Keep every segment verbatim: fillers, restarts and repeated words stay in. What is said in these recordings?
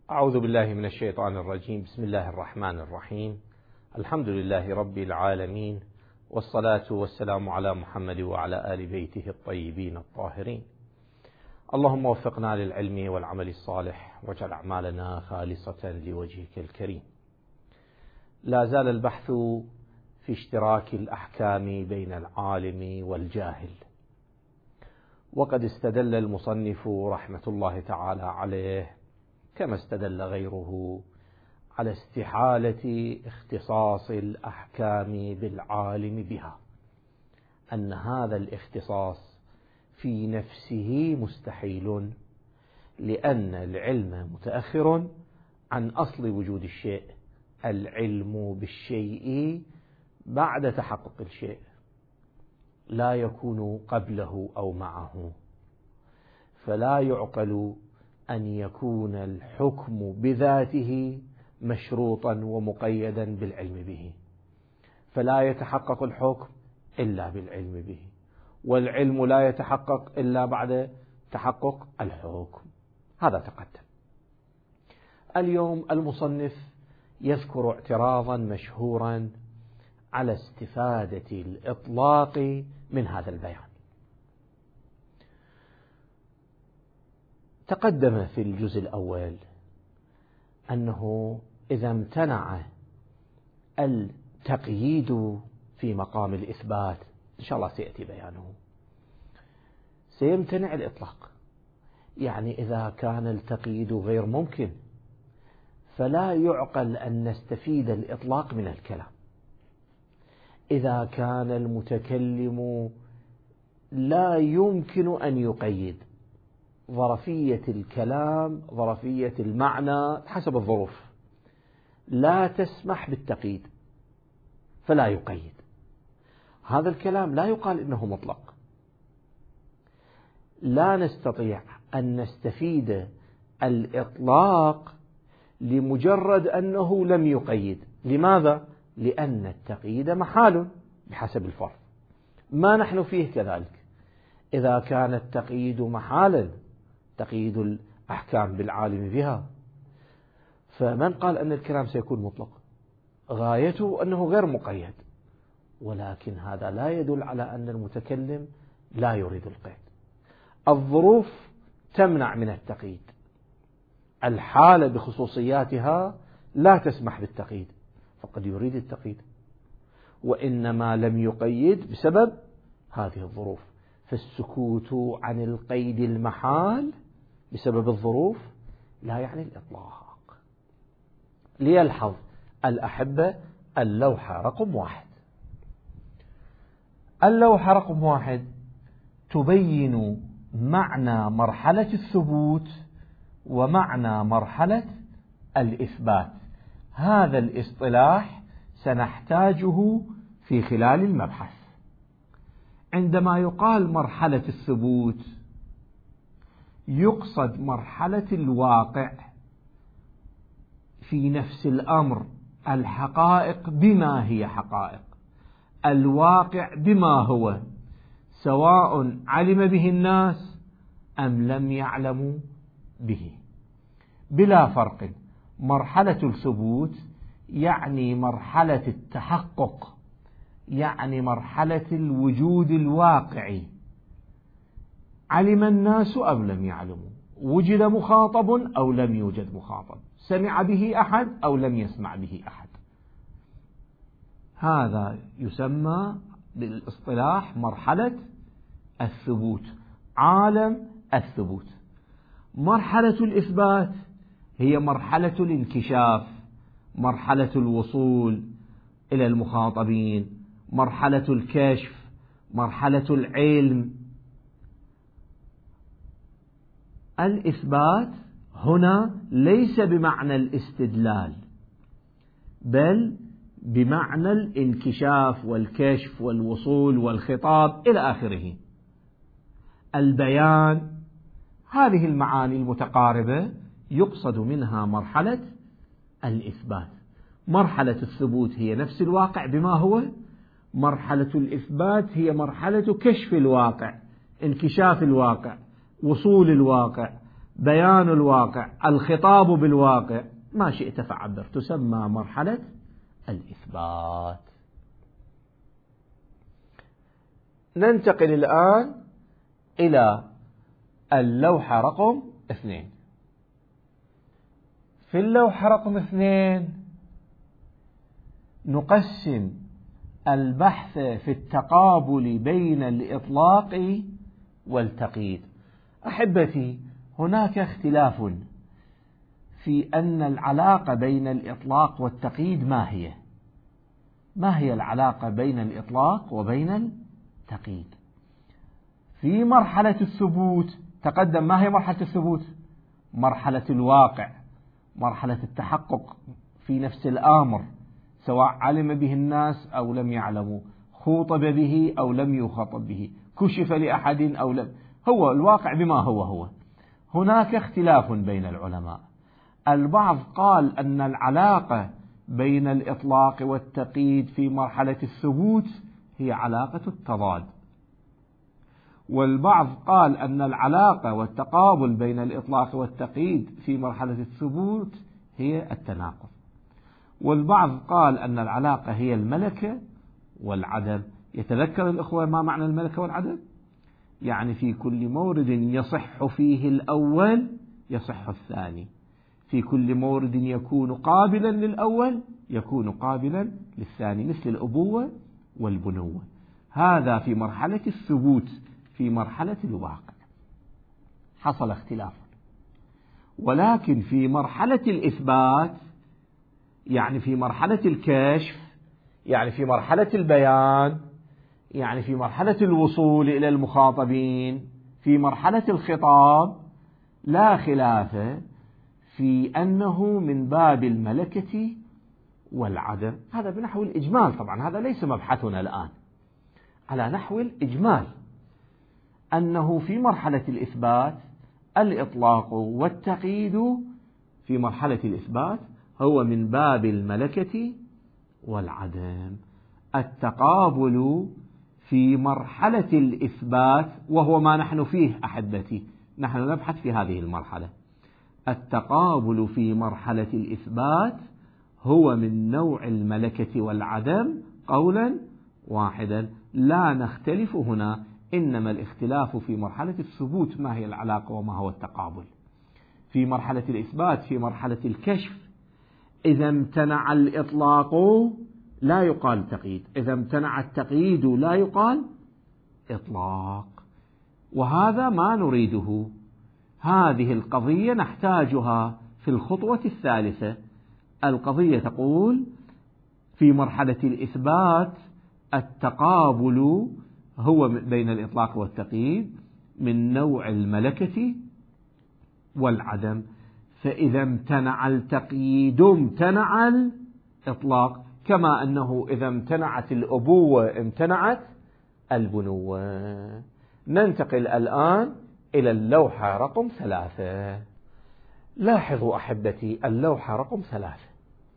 أعوذ بالله من الشيطان الرجيم. بسم الله الرحمن الرحيم. الحمد لله رب العالمين، والصلاة والسلام على محمد وعلى آل بيته الطيبين الطاهرين. اللهم وفقنا للعلم والعمل الصالح، واجعل أعمالنا خالصة لوجهك الكريم. لا زال البحث في اشتراك الأحكام بين العالم والجاهل، وقد استدل المصنف رحمة الله تعالى عليه كما استدل غيره على استحالة اختصاص الأحكام بالعالم بها، أن هذا الاختصاص في نفسه مستحيل، لأن العلم متأخر عن أصل وجود الشيء. العلم بالشيء بعد تحقق الشيء، لا يكون قبله أو معه، فلا يعقل أن يكون الحكم بذاته مشروطا ومقيدا بالعلم به، فلا يتحقق الحكم إلا بالعلم به، والعلم لا يتحقق إلا بعد تحقق الحكم. هذا تقدم. اليوم المصنف يذكر اعتراضا مشهورا على استفادة الإطلاق من هذا البيان. تقدم في الجزء الأول أنه إذا امتنع التقييد في مقام الإثبات، إن شاء الله سيأتي بيانه، سيمتنع الإطلاق. يعني إذا كان التقييد غير ممكن، فلا يعقل أن نستفيد الإطلاق من الكلام. إذا كان المتكلم لا يمكن أن يقيد، ظرفية الكلام ظرفية المعنى حسب الظروف لا تسمح بالتقييد، فلا يقيد. هذا الكلام لا يقال إنه مطلق. لا نستطيع أن نستفيد الإطلاق لمجرد أنه لم يقيد. لماذا؟ لأن التقييد محال بحسب الفرض، ما نحن فيه كذلك. إذا كان التقييد محالا، تقييد الأحكام بالعالم بها، فمن قال أن الكلام سيكون مطلق؟ غايته أنه غير مقيد، ولكن هذا لا يدل على أن المتكلم لا يريد القيد. الظروف تمنع من التقييد، الحالة بخصوصياتها لا تسمح بالتقييد، فقد يريد التقييد، وإنما لم يقيد بسبب هذه الظروف. فالسكوت عن القيد المحال بسبب الظروف لا يعني الإطلاق. ليلحظ الأحبة اللوحة رقم واحد. اللوحة رقم واحد تبين معنى مرحلة الثبوت ومعنى مرحلة الإثبات. هذا الاصطلاح سنحتاجه في خلال المبحث. عندما يقال مرحلة الثبوت، يقصد مرحلة الواقع في نفس الأمر، الحقائق بما هي حقائق، الواقع بما هو، سواء علم به الناس أم لم يعلموا به، بلا فرق. مرحلة الثبوت يعني مرحلة التحقق، يعني مرحلة الوجود الواقعي، علم الناس أو لم يعلموا، وجد مخاطب أو لم يوجد مخاطب، سمع به أحد أو لم يسمع به أحد. هذا يسمى بالاصطلاح مرحلة الثبوت، عالم الثبوت. مرحلة الإثبات هي مرحلة الانكشاف، مرحلة الوصول إلى المخاطبين، مرحلة الكشف، مرحلة العلم. الإثبات هنا ليس بمعنى الاستدلال، بل بمعنى الانكشاف والكشف والوصول والخطاب إلى آخره، البيان. هذه المعاني المتقاربة يقصد منها مرحلة الإثبات. مرحلة الثبوت هي نفس الواقع بما هو، مرحلة الإثبات هي مرحلة كشف الواقع، انكشاف الواقع، وصول الواقع، بيان الواقع، الخطاب بالواقع، ما شئت فعبر، تسمى مرحلة الإثبات. ننتقل الآن إلى اللوحة رقم اثنين. في اللوحة رقم اثنين نقسم البحث في التقابل بين الإطلاق والتقييد. أحبتي، هناك اختلاف في أن العلاقة بين الإطلاق والتقييد ما هي؟ ما هي العلاقة بين الإطلاق وبين التقييد؟ في مرحلة الثبوت تقدم، ما هي مرحلة الثبوت؟ مرحلة الواقع، مرحلة التحقق في نفس الآمر، سواء علم به الناس أو لم يعلموا، خوطب به أو لم يخاطب به، كشف لأحد أو لم، هو الواقع بما هو هو. هناك اختلاف بين العلماء، البعض قال أن العلاقة بين الإطلاق والتقييد في مرحلة الثبوت هي علاقة التضاد، والبعض قال أن العلاقة والتقابل بين الإطلاق والتقييد في مرحلة الثبوت هي التناقض، والبعض قال أن العلاقة هي الملكة والعدم. يتذكر الأخوة ما معنى الملكة والعدم؟ يعني في كل مورد يصح فيه الأول يصح الثاني، في كل مورد يكون قابلا للأول يكون قابلا للثاني، مثل الأبوة والبنوة. هذا في مرحلة الثبوت. في مرحلة الواقع حصل اختلاف، ولكن في مرحلة الإثبات، يعني في مرحلة الكشف، يعني في مرحلة البيان، يعني في مرحلة الوصول إلى المخاطبين، في مرحلة الخطاب، لا خلاف في أنه من باب الملكة والعدم. هذا بنحو الإجمال، طبعا هذا ليس مبحثنا الآن، على نحو الإجمال أنه في مرحلة الإثبات الإطلاق والتقييد في مرحلة الإثبات هو من باب الملكة والعدم. التقابل في مرحلة الإثبات وهو ما نحن فيه أحبتي، نحن نبحث في هذه المرحلة. التقابل في مرحلة الإثبات هو من نوع الملكة والعدم قولا واحدا، لا نختلف هنا، إنما الاختلاف في مرحلة الثبوت ما هي العلاقة وما هو التقابل. في مرحلة الإثبات في مرحلة الكشف إذا امتنع الإطلاق لا يقال تقييد، إذا امتنع التقييد لا يقال إطلاق، وهذا ما نريده. هذه القضية نحتاجها في الخطوة الثالثة. القضية تقول في مرحلة الإثبات التقابل هو بين الإطلاق والتقييد من نوع الملكة والعدم، فإذا امتنع التقييد امتنع الإطلاق، كما أنه إذا امتنعت الأبوة امتنعت البنوة. ننتقل الآن إلى اللوحة رقم ثلاثة. لاحظوا أحبتي اللوحة رقم ثلاثة.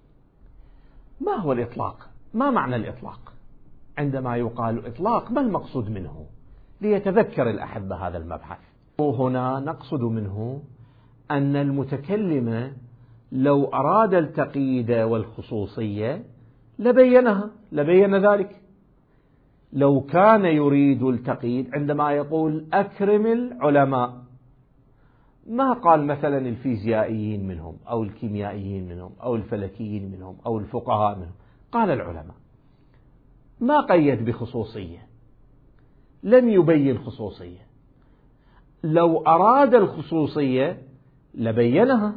ما هو الإطلاق؟ ما معنى الإطلاق؟ عندما يقال إطلاق ما المقصود منه؟ ليتذكر الأحبة هذا المبحث. وهنا نقصد منه أن المتكلم لو أراد التقييد والخصوصية لبينها، لبين ذلك. لو كان يريد التقييد عندما يقول أكرم العلماء، ما قال مثلا الفيزيائيين منهم أو الكيميائيين منهم أو الفلكيين منهم أو الفقهاء منهم، قال العلماء، ما قيد بخصوصية، لم يبين خصوصية. لو أراد الخصوصية لبينها،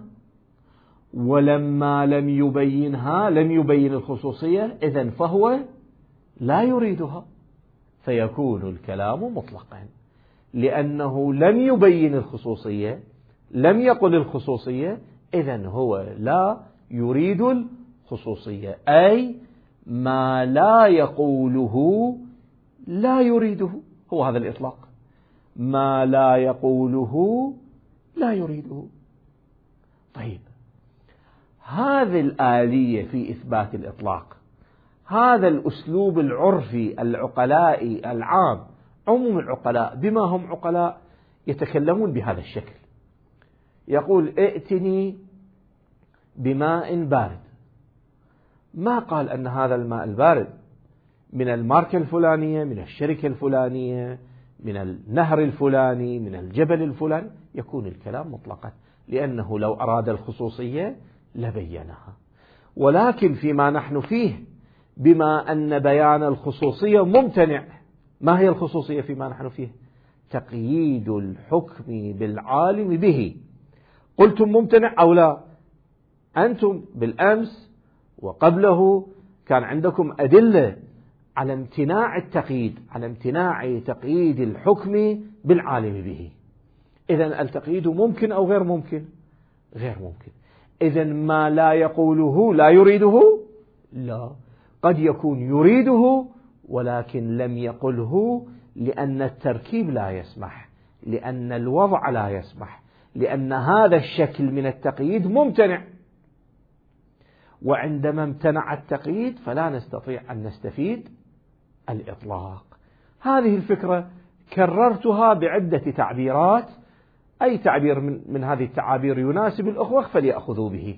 ولما لم يبينها لم يبين الخصوصية، إذن فهو لا يريدها، فيكون الكلام مطلقا، لأنه لم يبين الخصوصية، لم يقل الخصوصية، إذن هو لا يريد الخصوصية، أي ما لا يقوله لا يريده، هو هذا الإطلاق، ما لا يقوله لا يريده. طيب، هذه الآلية في إثبات الإطلاق، هذا الأسلوب العرفي العقلائي العام، عموم العقلاء بما هم عقلاء يتكلمون بهذا الشكل، يقول ائتني بماء بارد، ما قال أن هذا الماء البارد من الماركة الفلانية، من الشركة الفلانية، من النهر الفلاني، من الجبل الفلاني، يكون الكلام مطلقا، لأنه لو أراد الخصوصية لبينها. ولكن فيما نحن فيه، بما أن بيان الخصوصية ممتنع، ما هي الخصوصية فيما نحن فيه؟ تقييد الحكم بالعالم به. قلتم ممتنع أو لا؟ أنتم بالأمس وقبله كان عندكم أدلة على امتناع التقييد، على امتناع تقييد الحكم بالعالم به. إذن التقييد ممكن أو غير ممكن؟ غير ممكن. إذن ما لا يقوله لا يريده؟ لا، قد يكون يريده ولكن لم يقله لأن التركيب لا يسمح، لأن الوضع لا يسمح، لأن هذا الشكل من التقييد ممتنع. وعندما امتنع التقييد فلا نستطيع أن نستفيد الإطلاق. هذه الفكرة كررتها بعدة تعبيرات، أي تعبير من, من هذه التعابير يناسب الأخوة فليأخذوا به.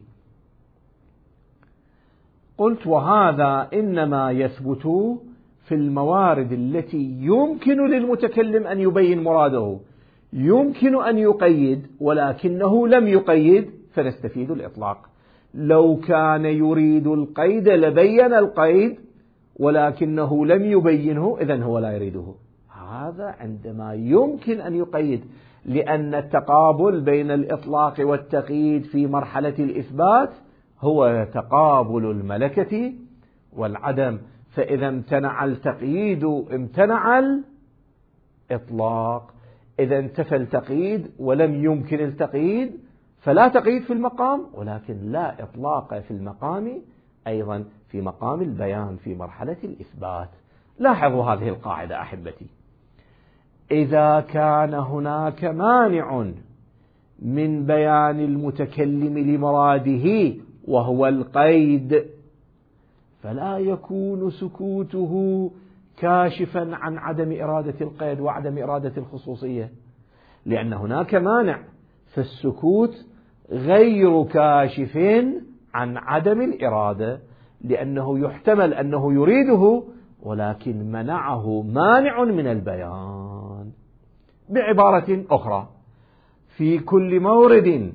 قلت وهذا إنما يثبت في الموارد التي يمكن للمتكلم أن يبين مراده، يمكن أن يقيد ولكنه لم يقيد فنستفيد الإطلاق. لو كان يريد القيد لبين القيد ولكنه لم يبينه، إذن هو لا يريده. هذا عندما يمكن أن يقيد، لأن التقابل بين الإطلاق والتقييد في مرحلة الإثبات هو تقابل الملكة والعدم، فإذا امتنع التقييد امتنع الإطلاق. إذا انتفى التقييد ولم يمكن التقييد فلا تقييد في المقام، ولكن لا إطلاق في المقام أيضا في مقام البيان في مرحلة الإثبات. لاحظوا هذه القاعدة أحبتي: إذا كان هناك مانع من بيان المتكلم لمراده وهو القيد، فلا يكون سكوته كاشفا عن عدم إرادة القيد وعدم إرادة الخصوصية، لأن هناك مانع، فالسكوت غير كاشف عن عدم الإرادة، لأنه يحتمل أنه يريده ولكن منعه مانع من البيان. بعبارة أخرى، في كل مورد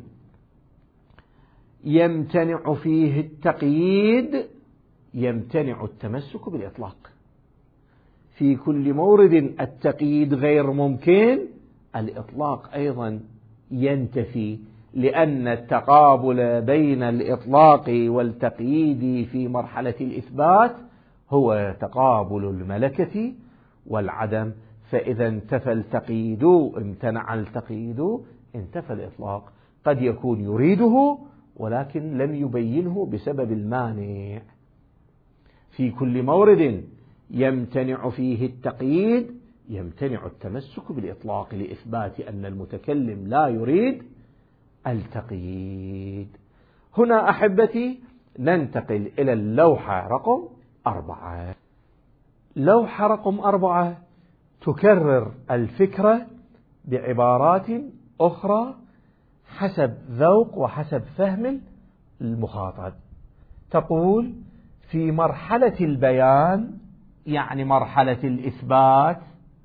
يمتنع فيه التقييد يمتنع التمسك بالإطلاق. في كل مورد التقييد غير ممكن، الإطلاق أيضا ينتفي، لأن التقابل بين الإطلاق والتقييد في مرحلة الإثبات هو تقابل الملكة والعدم، فإذا انتفى التقييد امتنع التقييد انتفى الإطلاق. قد يكون يريده ولكن لم يبينه بسبب المانع. في كل مورد يمتنع فيه التقييد يمتنع التمسك بالإطلاق لإثبات أن المتكلم لا يريد التقييد. هنا أحبتي ننتقل إلى اللوحة رقم أربعة. لوحة رقم أربعة تكرر الفكرة بعبارات أخرى حسب ذوق وحسب فهم المخاطب. تقول: في مرحلة البيان، يعني مرحلة الإثبات،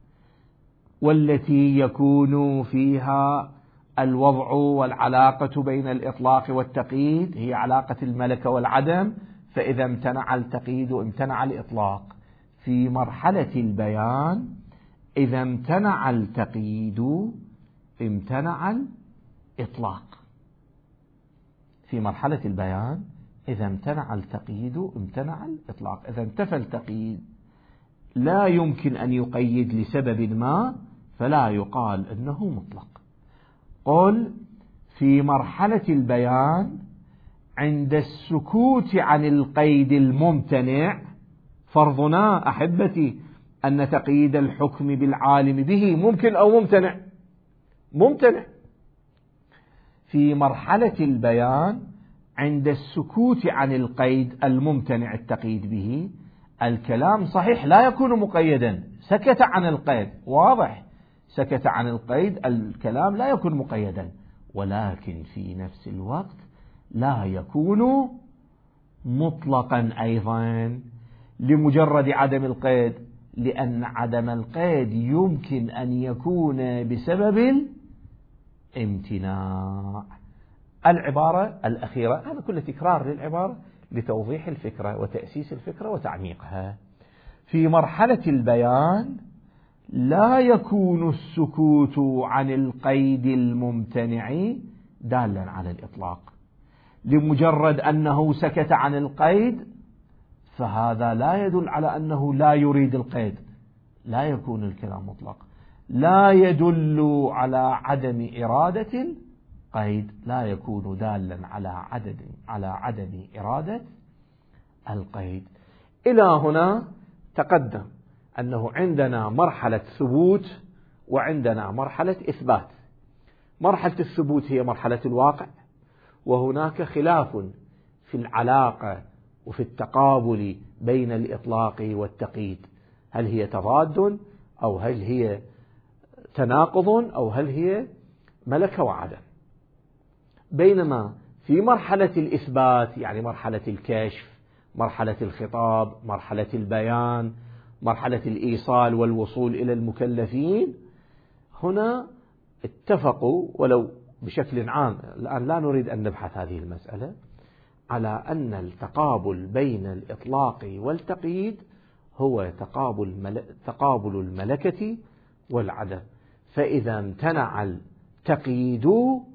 والتي يكون فيها الوضع والعلاقة بين الإطلاق والتقييد، هي علاقة الملكة والعدم، فإذا امتنع التقييد امتنع الإطلاق. في مرحلة البيان إذا امتنع التقييد امتنع الإطلاق. في مرحلة البيان إذا امتنع التقييد امتنع الإطلاق. إذا انتفى التقييد لا يمكن أن يقيد لسبب ما، فلا يقال أنه مطلق. قل: في مرحلة البيان عند السكوت عن القيد الممتنع، فرضنا أحبتي أن تقييد الحكم بالعالم به ممكن أو ممتنع؟ ممتنع. في مرحلة البيان عند السكوت عن القيد الممتنع التقييد به، الكلام صحيح لا يكون مقيدا، سكت عن القيد، واضح، سكت عن القيد، الكلام لا يكون مقيدا، ولكن في نفس الوقت لا يكون مطلقا أيضا لمجرد عدم القيد، لأن عدم القيد يمكن أن يكون بسبب الامتناع. العبارة الأخيرة، هذا كله تكرار للعبارة لتوضيح الفكرة وتأسيس الفكرة وتعميقها. في مرحلة البيان لا يكون السكوت عن القيد الممتنع دالا على الإطلاق. لمجرد أنه سكت عن القيد فهذا لا يدل على أنه لا يريد القيد، لا يكون الكلام مطلق. لا يدل على عدم إرادة القيد، لا يكون دالا على عدد على عدم إرادة القيد. إلى هنا تقدم أنه عندنا مرحلة ثبوت وعندنا مرحلة إثبات. مرحلة الثبوت هي مرحلة الواقع، وهناك خلاف في العلاقة وفي التقابل بين الإطلاق والتقييد، هل هي تضاد أو هل هي تناقض أو هل هي ملكة وعدم. بينما في مرحلة الإثبات، يعني مرحلة الكشف، مرحلة الخطاب، مرحلة البيان، مرحلة الإيصال والوصول إلى المكلفين، هنا اتفقوا ولو بشكل عام، الآن لا نريد أن نبحث هذه المسألة، على أن التقابل بين الإطلاق والتقييد هو تقابل مل... تقابل الملكة والعدم. فإذا امتنع التقييد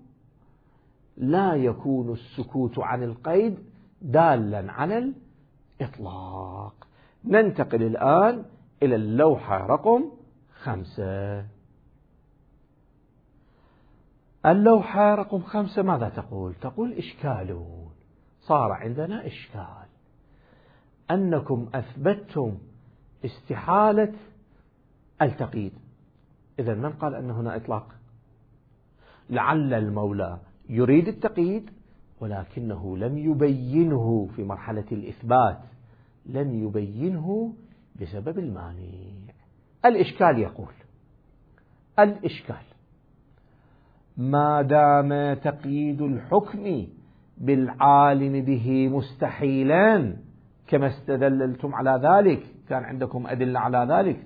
لا يكون السكوت عن القيد دالا على الإطلاق. ننتقل الآن إلى اللوحة رقم خمسة. اللوحة رقم خمسة ماذا تقول؟ تقول إشكال. صار عندنا إشكال أنكم أثبتتم استحالة التقييد. إذا من قال أن هنا إطلاق؟ لعل المولى يريد التقييد ولكنه لم يبينه في مرحلة الإثبات، لم يبينه بسبب المانع. الإشكال يقول الإشكال ما دام تقييد الحكم بالعالم به مستحيلا كما استدللتم على ذلك، كان عندكم أدلة على ذلك،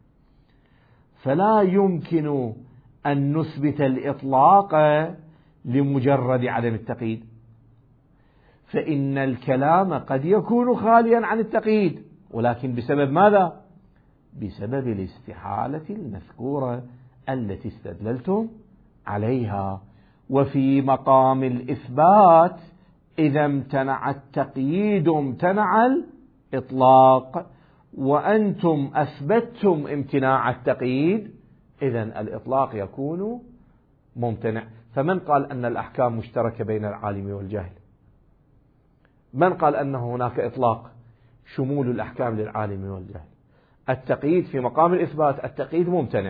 فلا يمكن أن نثبت الإطلاق لمجرد عدم التقييد، فإن الكلام قد يكون خاليا عن التقييد، ولكن بسبب ماذا؟ بسبب الاستحالة المذكورة التي استدللتم عليها. وفي مقام الإثبات إذا امتنع التقييد امتنع الإطلاق، وأنتم أثبتتم امتناع التقييد، إذن الإطلاق يكون ممتنع. فمن قال أن الأحكام مشتركة بين العالم والجاهل؟ من قال أن هناك إطلاق شمول الأحكام للعالم والجاهل؟ التقييد في مقام الإثبات التقييد ممتنع،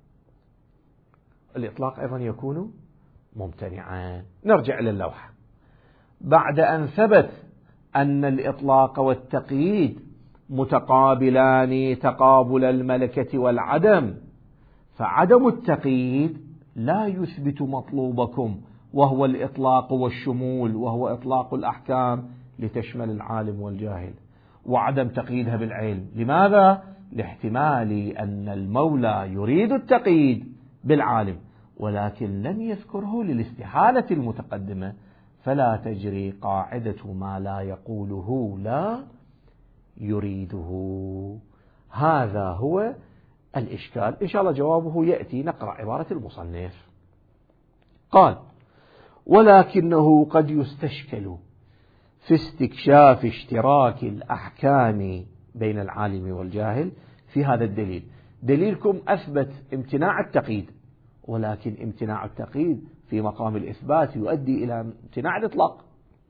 الإطلاق أيضا يكون ممتنعا. نرجع إلى اللوحة. بعد أن ثبت أن الإطلاق والتقييد متقابلان تقابل الملكة والعدم، فعدم التقييد لا يثبت مطلوبكم وهو الإطلاق والشمول، وهو إطلاق الأحكام لتشمل العالم والجاهل، وعدم تقييدها بالعلم. لماذا؟ لاحتمال أن المولى يريد التقييد بالعالم ولكن لم يذكره للاستحالة المتقدمة، فلا تجري قاعدة ما لا يقوله لا يريده. هذا هو الإشكال. إن شاء الله جوابه يأتي. نقرأ عبارة المصنف. قال: ولكنه قد يستشكل في استكشاف اشتراك الأحكام بين العالم والجاهل في هذا الدليل. دليلكم أثبت امتناع التقييد، ولكن امتناع التقييد في مقام الإثبات يؤدي إلى امتناع الإطلاق،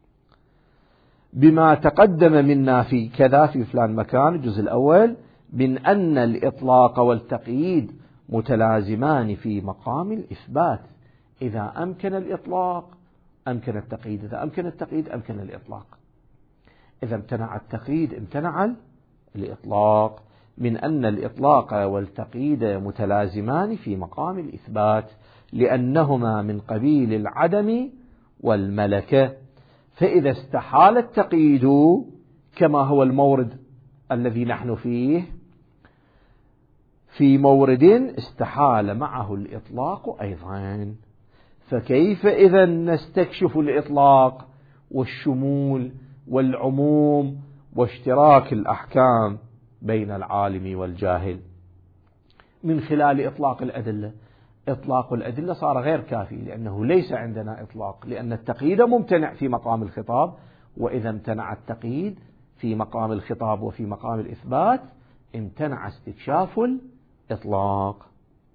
بما تقدم منا في كذا في فلان مكان الجزء الأول من أن الإطلاق والتقييد متلازمان في مقام الإثبات. إذا أمكن الإطلاق أمكن التقييد، إذا أمكن التقييد أمكن الإطلاق. إذا امتنع التقييد امتنع الإطلاق، من أن الإطلاق والتقييد متلازمان في مقام الإثبات، لأنهما من قبيل العدم والملكة. فإذا استحال التقييد كما هو المورد الذي نحن فيه، في مورد استحال معه الإطلاق أيضا، فكيف إذا نستكشف الإطلاق والشمول والعموم واشتراك الأحكام بين العالم والجاهل من خلال إطلاق الأدلة؟ إطلاق الأدلة صار غير كافي، لأنه ليس عندنا إطلاق، لأن التقييد ممتنع في مقام الخطاب، وإذا امتنع التقييد في مقام الخطاب وفي مقام الإثبات امتنع استكشاف الإطلاق.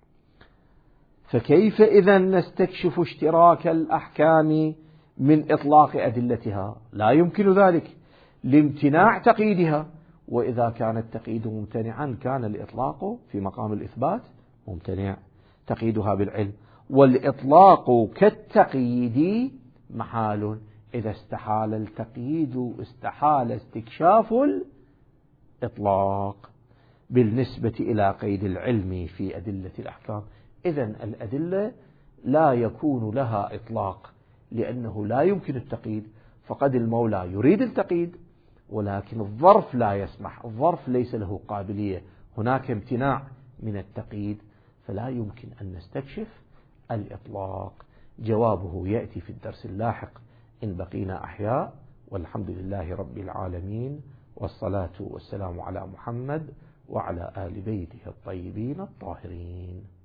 فكيف إذا نستكشف اشتراك الأحكام من إطلاق أدلتها؟ لا يمكن ذلك لامتناع تقييدها، وإذا كان التقييد ممتنعا كان الإطلاق في مقام الإثبات ممتنع تقييدها بالعلم. والإطلاق كالتقييد محال، إذا استحال التقييد استحال استكشاف الإطلاق بالنسبة إلى قيد العلم في أدلة الأحكام. إذن الأدلة لا يكون لها إطلاق لأنه لا يمكن التقييد، فقد المولى يريد التقييد ولكن الظرف لا يسمح، الظرف ليس له قابلية، هناك امتناع من التقييد، فلا يمكن أن نستكشف الإطلاق. جوابه يأتي في الدرس اللاحق إن بقينا أحياء، والحمد لله رب العالمين، والصلاة والسلام على محمد وعلى آل بيته الطيبين الطاهرين.